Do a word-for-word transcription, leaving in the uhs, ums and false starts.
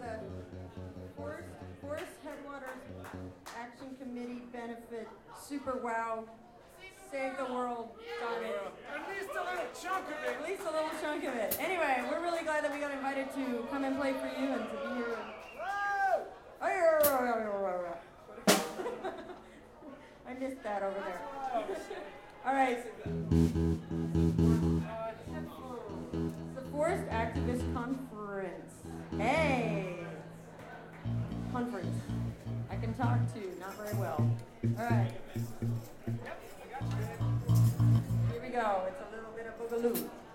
the Forest, Forest Headwaters Action Committee benefit Super Wow Save the World Summit. At least a little chunk of it. At least a little chunk of it. Anyway, we're really glad that we got invited to come and play for you and to be here. I missed that over there. All right. It's the Forest Activist Conference. Hey! Conference. I can talk too, not very well. All right. Here we go. It's a little bit of boogaloo.